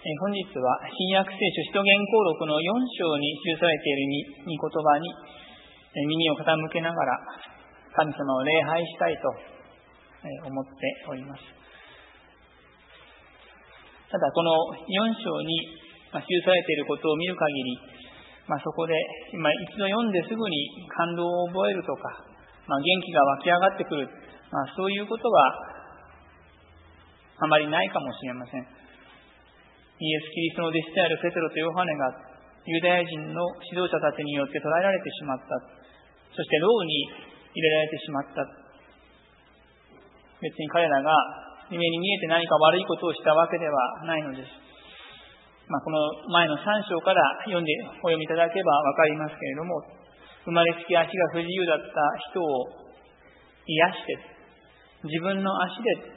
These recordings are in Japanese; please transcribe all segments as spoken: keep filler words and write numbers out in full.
本日は新約聖書使徒言行録のよん章に記されている御言葉に耳を傾けながら神様を礼拝したいと思っております。ただこのよん章に記されていることを見る限り、まあ、そこで今一度読んですぐに感動を覚えるとか、まあ、元気が湧き上がってくる、まあ、そういうことはあまりないかもしれません。イエス・キリストの弟子であるペテロとヨハネがユダヤ人の指導者たちによって捕らえられてしまった。そして牢に入れられてしまった。別に彼らが夢に見えて何か悪いことをしたわけではないのです。まあ、この前のさん章から読んでお読みいただけばわかりますけれども、生まれつき足が不自由だった人を癒して、自分の足で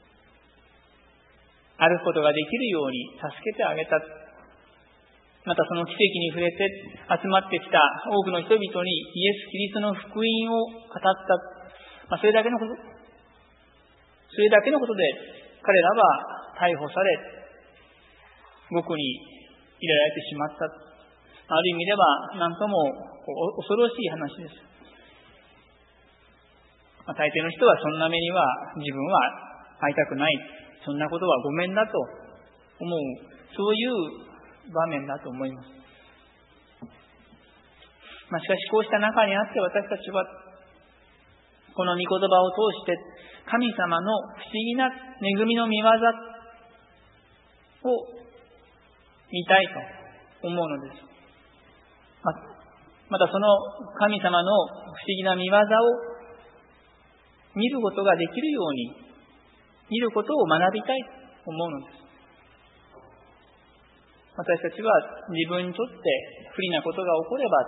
歩くことができるように助けてあげた。またその奇跡に触れて集まってきた多くの人々にイエス・キリストの福音を語った。まあ、それだけのこと、それだけのことで彼らは逮捕され、獄に入れられてしまった。ある意味では何とも恐ろしい話です。まあ、大抵の人はそんな目には自分は遭いたくない。そんなことはごめんだと思う、そういう場面だと思います。まあ、しかしこうした中にあって私たちはこの御言葉を通して神様の不思議な恵みの御業を見たいと思うのです。ままたその神様の不思議な御業を見ることができるように見ることを学びたいと思うのです。私たちは自分にとって不利なことが起これば、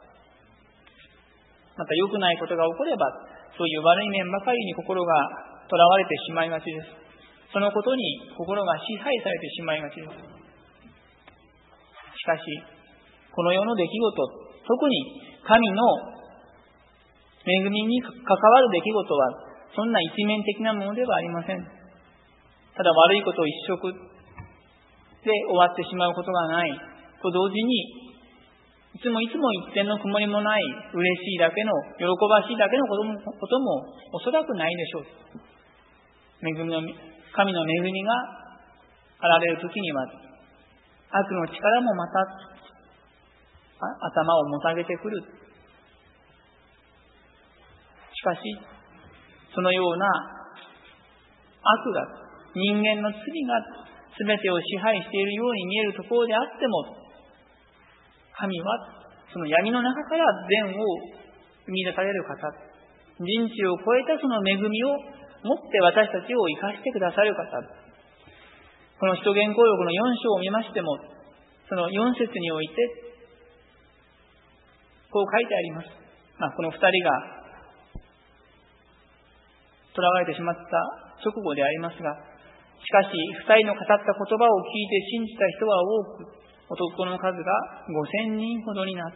また良くないことが起これば、そういう悪い面ばかりに心がとらわれてしまいがちです。そのことに心が支配されてしまいがちです。しかし、この世の出来事、特に神の恵みに関わる出来事は、そんな一面的なものではありません。ただ悪いことを一色で終わってしまうことがないと同時に、いつもいつも一点の曇りもない嬉しいだけの喜ばしいだけのことも、こともおそらくないでしょう。恵みの神の恵みが現れるときには悪の力もまた頭をもたげてくる。しかしそのような悪が、人間の罪が全てを支配しているように見えるところであっても、神はその闇の中から善を生み出される方、人知を超えたその恵みを持って私たちを生かしてくださる方。この使徒言行録のよん章を見ましても、そのよん節においてこう書いてあります。まあ、この二人が囚われてしまった直後でありますが、しかし二人の語った言葉を聞いて信じた人は多く、男の数がごせんにんほどになった。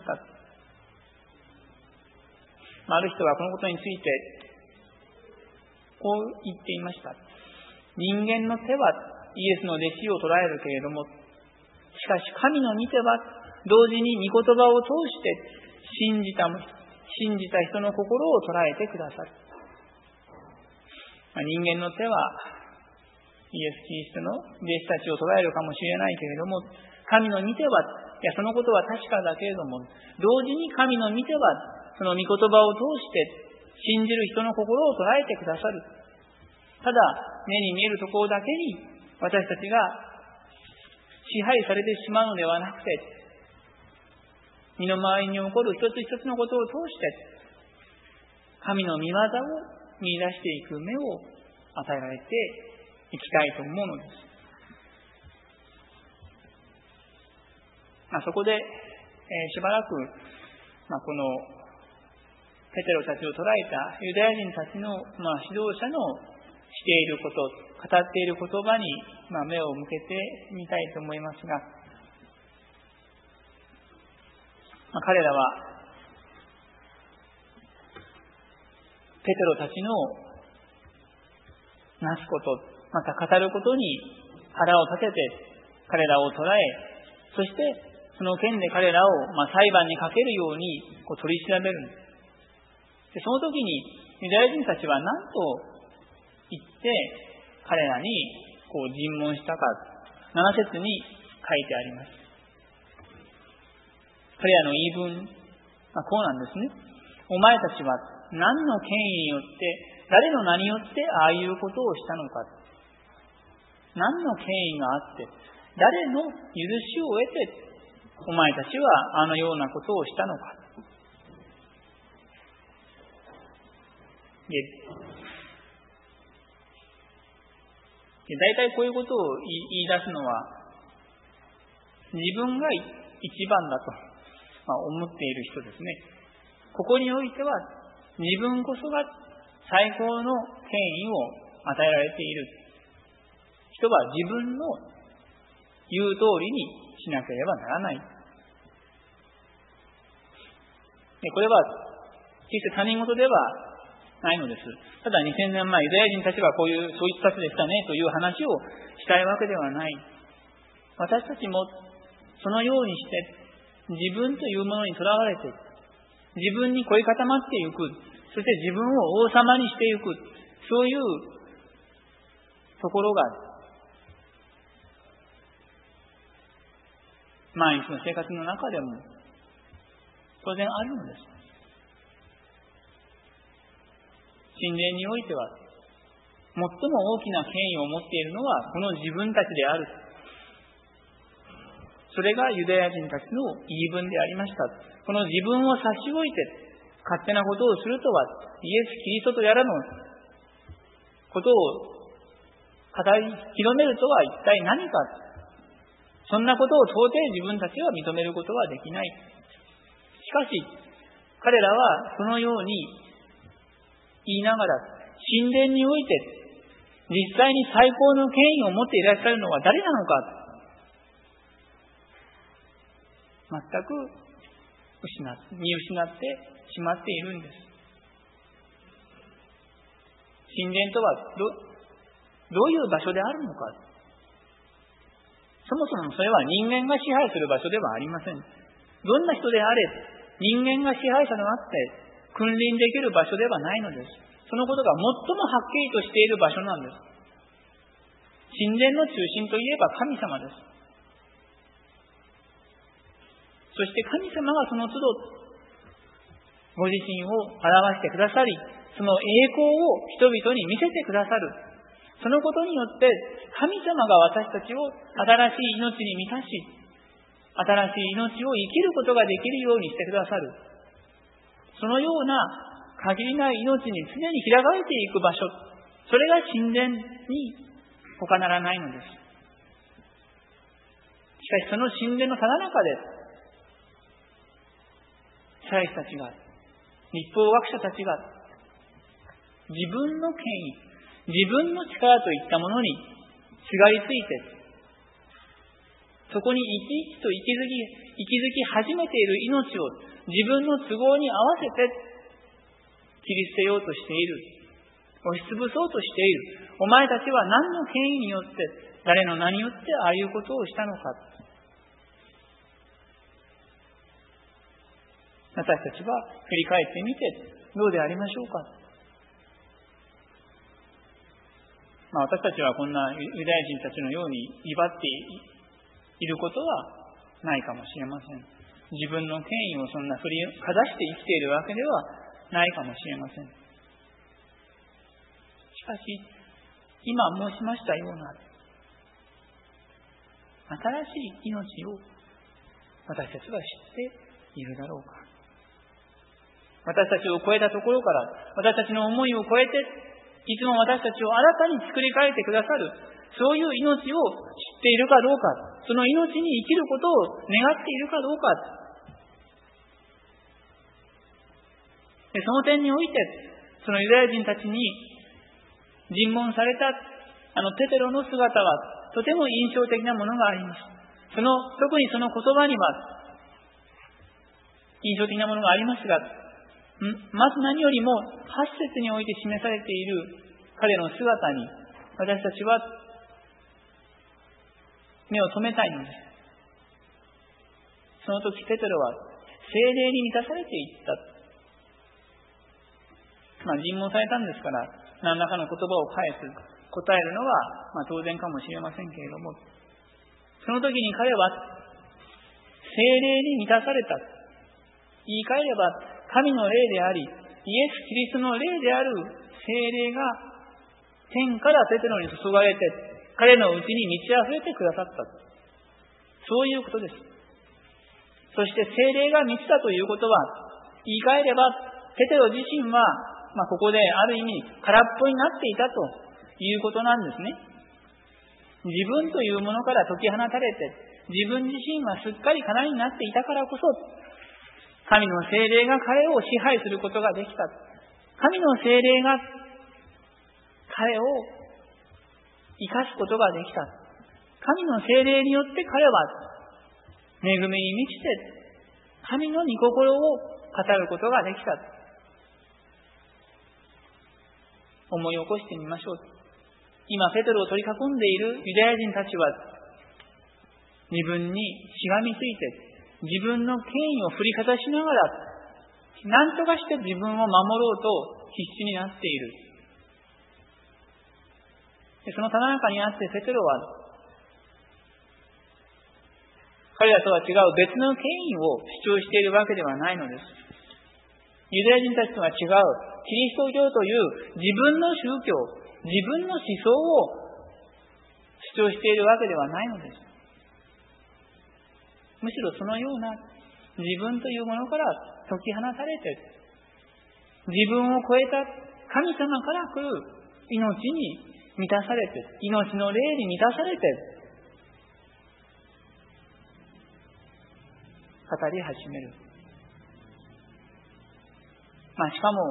ある人はこのことについてこう言っていました。人間の手はイエスの弟子を捉えるけれども、しかし神の御手は同時に御言葉を通して信じた、信じた人の心を捉えてくださる。人間の手はイエス・キリストの弟子たちを捉えるかもしれないけれども、神の御手は、いやそのことは確かだけれども、同時に神の御手はその御言葉を通して信じる人の心を捉えてくださる。ただ目に見えるところだけに私たちが支配されてしまうのではなくて、身の回りに起こる一つ一つのことを通して神の御業を見出していく目を与えられていきたいと思うのです。まあ、そこで、えー、しばらく、まあ、このペテロたちを捉えたユダヤ人たちの、まあ、指導者のしていること、語っている言葉に、まあ、目を向けてみたいと思いますが、まあ、彼らはペテロたちのなすこと、また語ることに腹を立てて彼らを捕らえ、そしてその件で彼らを、まあ、裁判にかけるようにこう取り調べるんです。でその時にユダヤ人たちは何と言って彼らにこう尋問したか、なな節に書いてあります。彼らの言い分、まあ、こうなんですね。お前たちは何の権威によって、誰の名によってああいうことをしたのか。何の権威があって、誰の許しを得て、お前たちはあのようなことをしたのか。で、大体こういうことを言い出すのは、自分が一番だと、まあ、思っている人ですね。ここにおいては、自分こそが最高の権威を与えられている。人は自分の言う通りにしなければならない。でこれは決して他人事ではないのです。ただにせんねんまえ、ユダヤ人たちはこういう、そういった人でしたねという話をしたいわけではない。私たちもそのようにして自分というものにとらわれて、自分に凝り固まっていく、そして自分を王様にしていく、そういうところが毎日の生活の中でも当然あるのです。神殿においては最も大きな権威を持っているのはこの自分たちである。それがユダヤ人たちの言い分でありました。この自分を差し置いて勝手なことをするとは、イエス・キリストとやらのことを語り広めるとは一体何か。そんなことを到底自分たちは認めることはできない。しかし彼らはそのように言いながら、神殿において実際に最高の権威を持っていらっしゃるのは誰なのか、全く失って、見失ってしまっているんです。神殿とは ど, どういう場所であるのか。そもそもそれは人間が支配する場所ではありません。どんな人であれ、人間が支配者となって君臨できる場所ではないのです。そのことが最もはっきりとしている場所なんです。神殿の中心といえば神様です。そして神様がその都度ご自身を表してくださり、その栄光を人々に見せてくださる。そのことによって神様が私たちを新しい命に満たし、新しい命を生きることができるようにしてくださる。そのような限りない命に常に開かれていく場所、それが神殿に他ならないのです。しかしその神殿のただ中で、祭司たちが、律法学者たちが自分の権威、自分の力といったものにすがりついて、そこに生き生きと息づき、息づき始めている命を自分の都合に合わせて切り捨てようとしている。押しつぶそうとしている。お前たちは何の権威によって、誰の名によってああいうことをしたのか。私たちは振り返ってみてどうでありましょうか。まあ、私たちはこんなユダヤ人たちのように威張っていることはないかもしれません。自分の権威をそんな振りかざして生きているわけではないかもしれません。しかし今申しましたような新しい命を私たちは知っているだろうか。私たちを超えたところから、私たちの思いを超えて、いつも私たちを新たに作り変えてくださる、そういう命を知っているかどうか、その命に生きることを願っているかどうか。でその点において、そのユダヤ人たちに尋問されたあのペテロの姿はとても印象的なものがあります。その特にその言葉には印象的なものがありますが、まず何よりもはち節において示されている彼の姿に私たちは目を留めたいのです。その時ペテロは聖霊に満たされていった。まあ尋問されたんですから、何らかの言葉を返す、答えるのは、まあ、当然かもしれませんけれども、その時に彼は聖霊に満たされた。言い換えれば神の霊であり、イエス・キリストの霊である聖霊が天からペテロに注がれて、彼のうちに満ち溢れてくださった。そういうことです。そして聖霊が満ちたということは、言い換えればペテロ自身は、まあ、ここである意味空っぽになっていたということなんですね。自分というものから解き放たれて、自分自身はすっかり空になっていたからこそ、神の聖霊が彼を支配することができた。神の聖霊が彼を生かすことができた。神の聖霊によって彼は恵みに満ちて神の御心を語ることができた。思い起こしてみましょう。今ペテロを取り囲んでいるユダヤ人たちは、自分にしがみついて自分の権威を振りかざしながら、何とかして自分を守ろうと必死になっている。でそのたな中にあってペテロは、彼らとは違う別の権威を主張しているわけではないのです。ユダヤ人たちとは違うキリスト教という自分の宗教、自分の思想を主張しているわけではないのです。むしろそのような自分というものから解き放たれて、自分を超えた神様から来る命に満たされて、命の霊に満たされて、語り始める。まあしかも、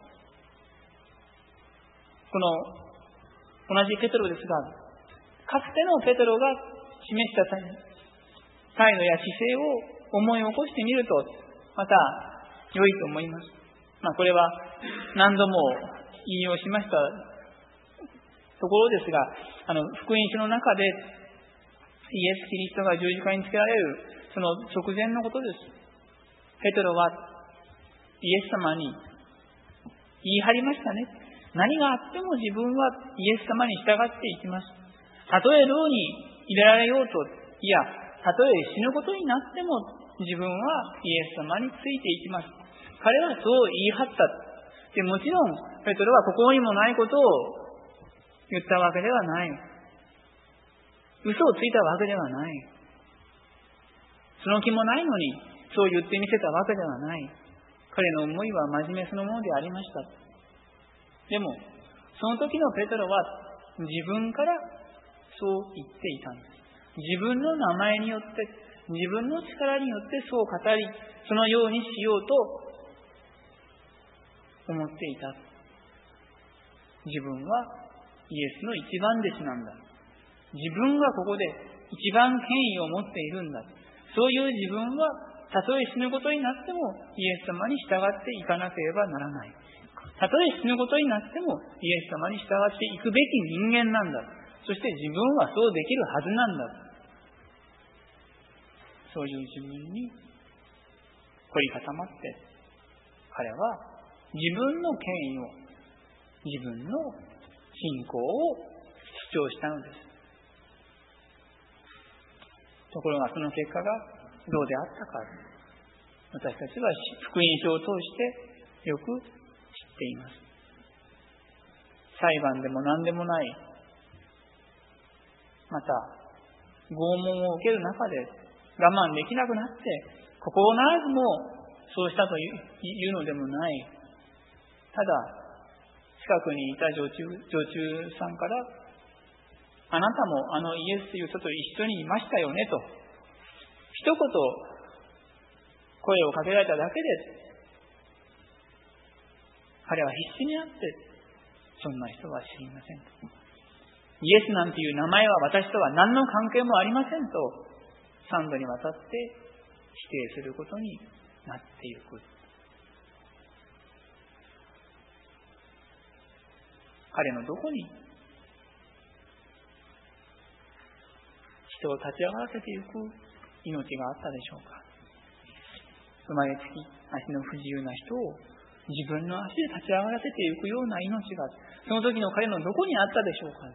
この同じペテロですが、かつてのペテロが示した態度や姿勢を思い起こしてみると、また良いと思います。まあこれは何度も引用しましたところですが、あの福音書の中でイエス・キリストが十字架につけられるその直前のことです。ペテロはイエス様に言い張りましたね。何があっても自分はイエス様に従っていきます。たとえ牢に入れられようと、いや、たとえ死ぬことになっても自分はイエス様についていきます。彼はそう言い張った。でもちろんペテロは心にもないことを言ったわけではない。嘘をついたわけではない。その気もないのにそう言ってみせたわけではない。彼の思いは真面目そのものでありました。でもその時のペテロは自分からそう言っていたんです。自分の名前によって、自分の力によってそう語り、そのようにしようと思っていた。自分はイエスの一番弟子なんだ。自分がここで一番権威を持っているんだ。そういう自分はたとえ死ぬことになってもイエス様に従っていかなければならない。たとえ死ぬことになってもイエス様に従っていくべき人間なんだ。そして自分はそうできるはずなんだ。そういう自分に凝り固まって彼は自分の権威を、自分の信仰を主張したのです。ところがその結果がどうであったか、私たちは福音書を通してよく知っています。裁判でも何でもない、また拷問を受ける中で我慢できなくなって心ならずもそうしたというのでもない。ただ近くにいた女中、女中さんから、あなたもあのイエスという人と一緒にいましたよねと一言声をかけられただけで、彼は必死になってそんな人は知りませんと、イエスなんていう名前は私とは何の関係もありませんと三度にわたって否定することになっていく。彼のどこに人を立ち上がらせていく命があったでしょうか。生まれつき足の不自由な人を自分の足で立ち上がらせていくような命がその時の彼のどこにあったでしょうか。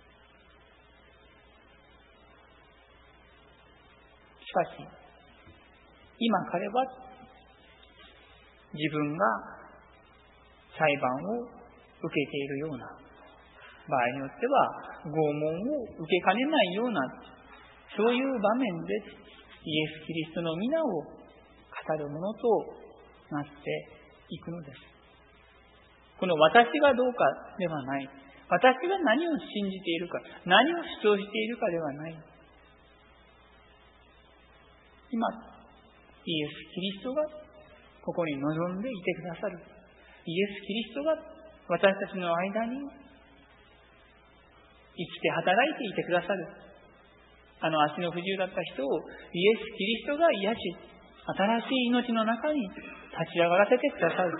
しかし今彼は自分が裁判を受けているような、場合によっては拷問を受けかねないような、そういう場面でイエス・キリストの皆を語るものとなっていくのです。この私がどうかではない、私が何を信じているか、何を主張しているかではない。今イエス・キリストがここに臨んでいてくださる。イエス・キリストが私たちの間に生きて働いていてくださる。あの足の不自由だった人をイエス・キリストが癒し、新しい命の中に立ち上がらせてくださる。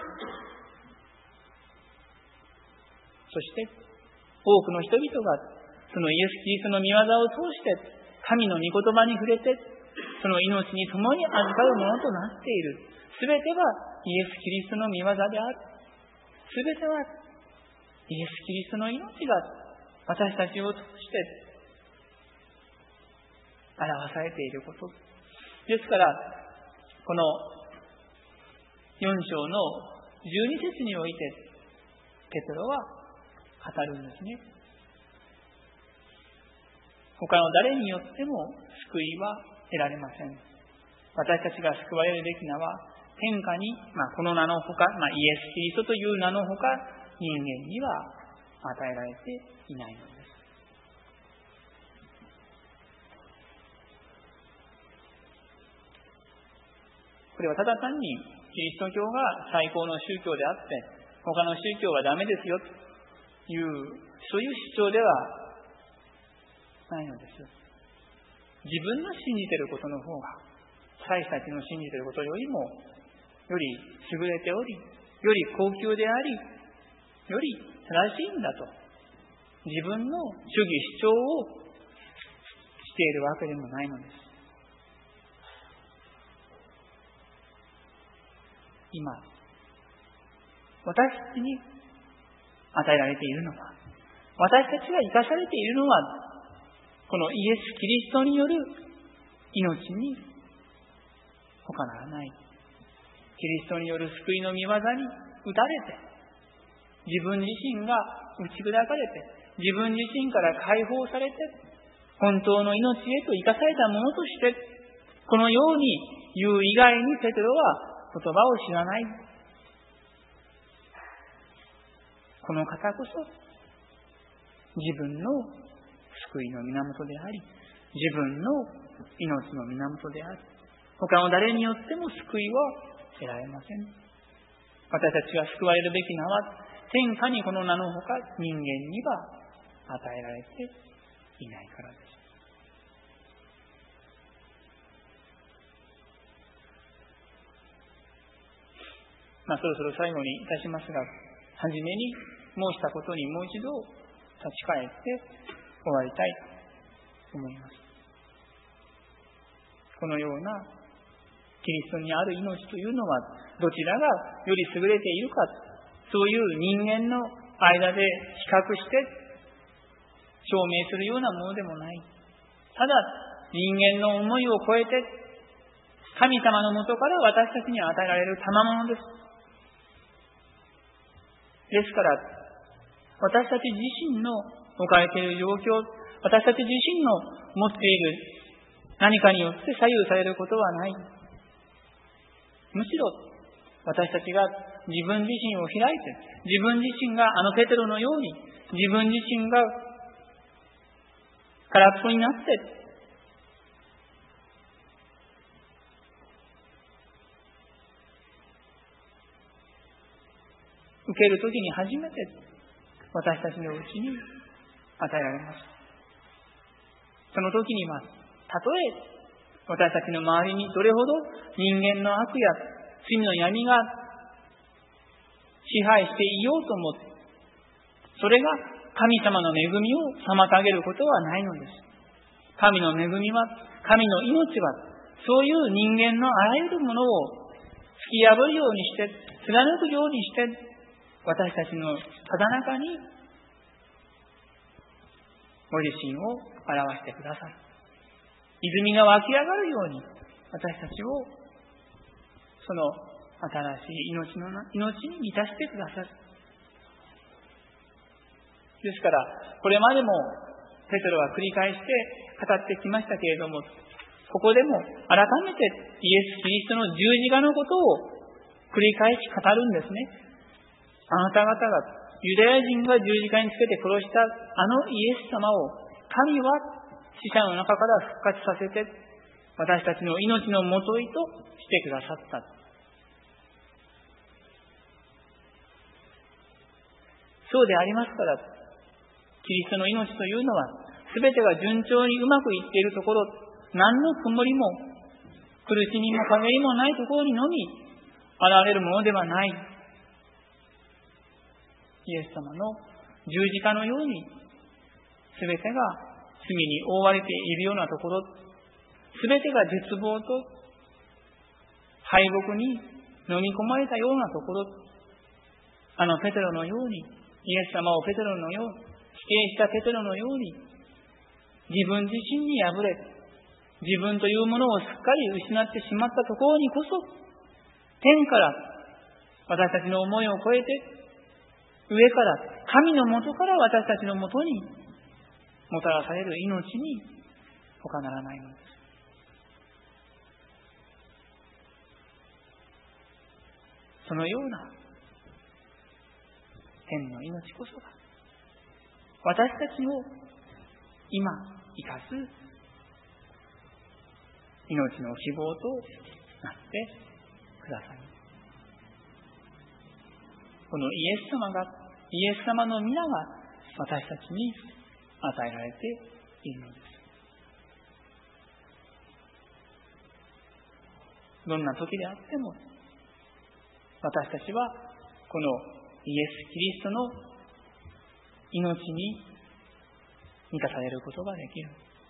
そして多くの人々がそのイエス・キリストの御業を通して神の御言葉に触れて、その命に共に預かるものとなっている。すべてはイエス・キリストの御業である。すべてはイエス・キリストの命が私たちを通して表されていること。ですから、このよん章のじゅうに節において、ペテロは語るんですね。他の誰によっても救いは得られません。私たちが救われるべき名は、天下に、まあ、この名のほか、まあ、イエス・キリストという名のほか、人間には与えられていないのです。これはただ単にキリスト教が最高の宗教であって他の宗教はダメですよというそういう主張ではないのです。自分の信じていることの方が私たちの信じていることよりもより優れており、より高級であり、より正しいんだと自分の主義主張をしているわけでもないのです。今、私たちに与えられているのは、私たちが生かされているのは、このイエス・キリストによる命に他ならない。キリストによる救いの御業に打たれて、自分自身が打ち砕かれて、自分自身から解放されて、本当の命へと生かされたものとして、このように言う以外にペテロは言葉を知らない。この方こそ自分の救いの源であり、自分の命の源である。他の誰によっても救いは得られません。私たちが救われるべき名は天下にこの名のほか人間には与えられていないからです。まあ、そろそろ最後にいたしますが、はじめに申したことにもう一度立ち返って終わりたいと思います。このようなキリストにある命というのは、どちらがより優れているか、そういう人間の間で比較して証明するようなものでもない。ただ、人間の思いを超えて、神様のもとから私たちに与えられる賜物です。ですから、私たち自身の置かれている状況、私たち自身の持っている何かによって左右されることはない。むしろ、私たちが自分自身を開いて、自分自身があのペテロのように、自分自身が空っぽになって、受けるときに初めて私たちのうちに与えられます。その時には、たとえ私たちの周りにどれほど人間の悪や罪の闇が支配していようとも、それが神様の恵みを妨げることはないのです。 神の恵みは、神の命は、そういう人間のあらゆるものを突き破るようにして、貫くようにして、私たちのただ中にご自身を表してくださる。泉が湧き上がるように、私たちをその新しい命の命に満たしてくださる。ですから、これまでもペテロは繰り返して語ってきましたけれども、ここでも改めてイエス・キリストの十字架のことを繰り返し語るんですね。あなた方が、ユダヤ人が十字架につけて殺したあのイエス様を、神は死者の中から復活させて、私たちの命のもといとしてくださった。そうでありますから、キリストの命というのは、すべてが順調にうまくいっているところ、何の曇りも苦しみも陰りもないところにのみ現れるものではない。イエス様の十字架のように、すべてが罪に覆われているようなところ、すべてが絶望と敗北に飲み込まれたようなところ、あのペテロのように、イエス様をペテロのように、否定したペテロのように、自分自身に敗れ、自分というものをすっかり失ってしまったところにこそ、天から私たちの思いを超えて、上から、神のもとから私たちのもとにもたらされる命に他ならないのです。そのような天の命こそが、私たちの今生かす命の希望となってください。このイエス様が、イエス様の皆が私たちに与えられているのです。どんな時であっても、私たちはこのイエス・キリストの命に満たされることができる。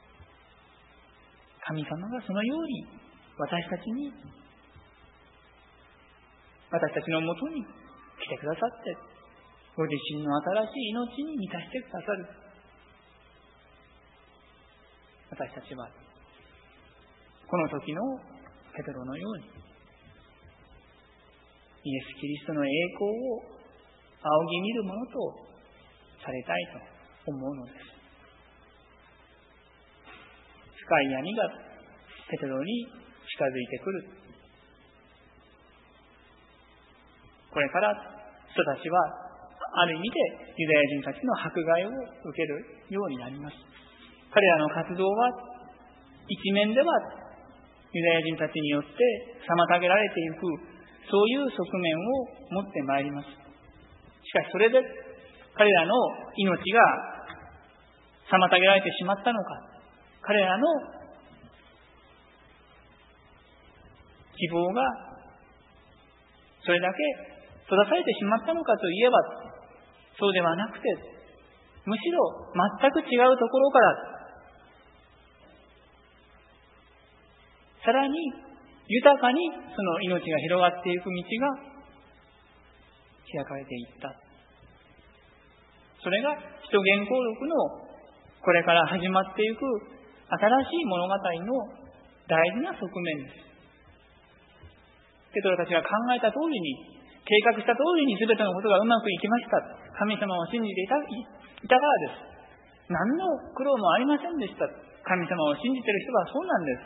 神様がそのように私たちに、私たちのもとに来てくださって、ご自身の新しい命に満たしてくださる。私たちはこの時のペテロのように、イエス・キリストの栄光を仰ぎ見るものとされたいと思うのです。深い闇がペテロに近づいてくる。これから人たちはある意味でユダヤ人たちの迫害を受けるようになります。彼らの活動は一面ではユダヤ人たちによって妨げられていく、そういう側面を持ってまいります。しかしそれで彼らの命が妨げられてしまったのか、彼らの希望がそれだけ閉ざされてしまったのかといえばそうではなくて、むしろ全く違うところからさらに豊かにその命が広がっていく道が開かれていった。それが使徒言行録のこれから始まっていく新しい物語の大事な側面です。ペテロたちが考えた通りに、計画した通りに全てのことがうまくいきました。神様を信じていた、いたからです。何の苦労もありませんでした。神様を信じている人はそうなんです。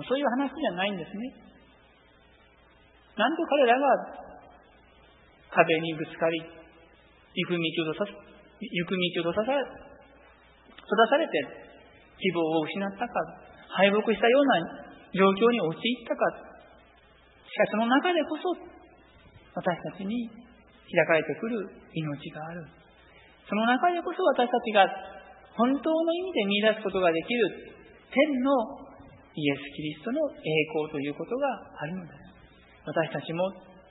そういう話じゃないんですね。なんと彼らが壁にぶつかり、行く道を閉ざさ、行く道を閉ざさ、閉ざされて希望を失ったか、敗北したような状況に陥ったか。しかしその中でこそ私たちに開かれてくる命がある。その中でこそ私たちが本当の意味で見出すことができる天のイエス・キリストの栄光ということがあるのです。私たちも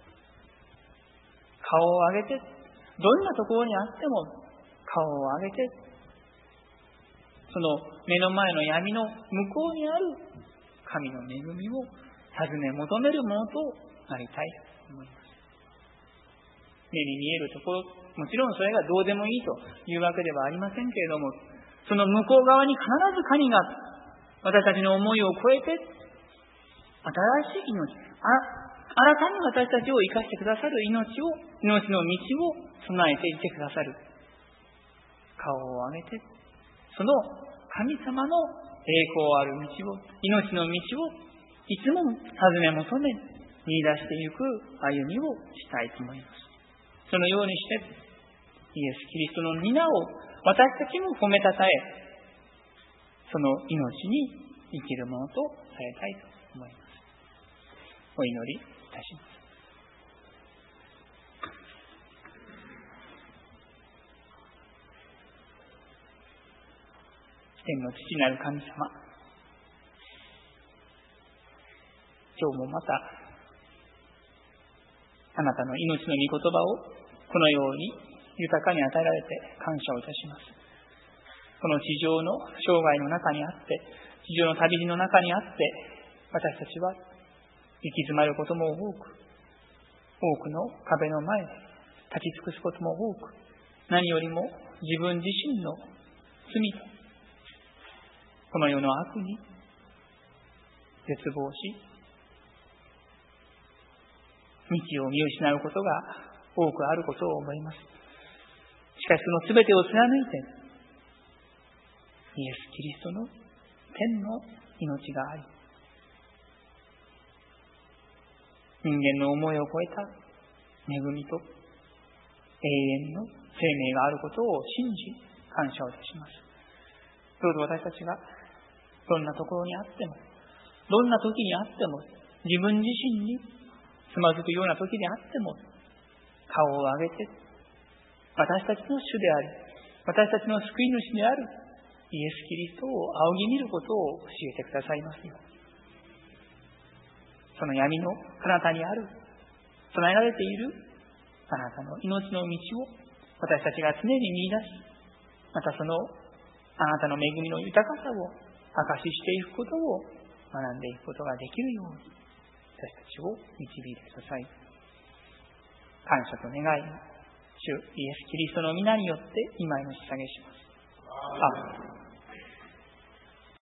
顔を上げて、どんなところにあっても顔を上げて、 その目の前の闇の向こうにある神の恵みを尋ね求めるものとなりたいと思います。目に見えるところ、もちろんそれがどうでもいいというわけではありませんけれども、その向こう側に必ず神が私たちの思いを超えて新しい命、あ新たに私たちを生かしてくださる命を、命の道を備えていてくださる。顔を上げて、その神様の栄光ある道を、命の道をいつも尋ね求め、見出していく歩みをしたいと思います。そのようにして、イエス・キリストの皆を私たちも褒めたたえ、その命に生きるものとされたいと思います。お祈りいたします。天の父なる神様、今日もまたあなたの命の御言葉をこのように豊かに与えられて感謝をいたします。この地上の生涯の中にあって、地上の旅路の中にあって、私たちは行き詰まることも多く、多くの壁の前で立ち尽くすことも多く、何よりも自分自身の罪とこの世の悪に絶望し、道を見失うことが多くあることを思います。しかしそのすべてを貫いて、イエス・キリストの天の命があり、人間の思いを超えた恵みと永遠の生命があることを信じ感謝をいたします。どうぞ私たちがどんなところにあっても、どんな時にあっても、自分自身につまずくような時であっても、顔を上げて、私たちの主であり、私たちの救い主であるイエス・キリストを仰ぎ見ることを教えてくださいますように。その闇の彼方にある、備えられているあなたの命の道を私たちが常に見出し、またそのあなたの恵みの豊かさを証ししていくことを学んでいくことができるように、私たちを導いてください。感謝と願い、主イエス・キリストの皆によって今への捧げします。アーメン。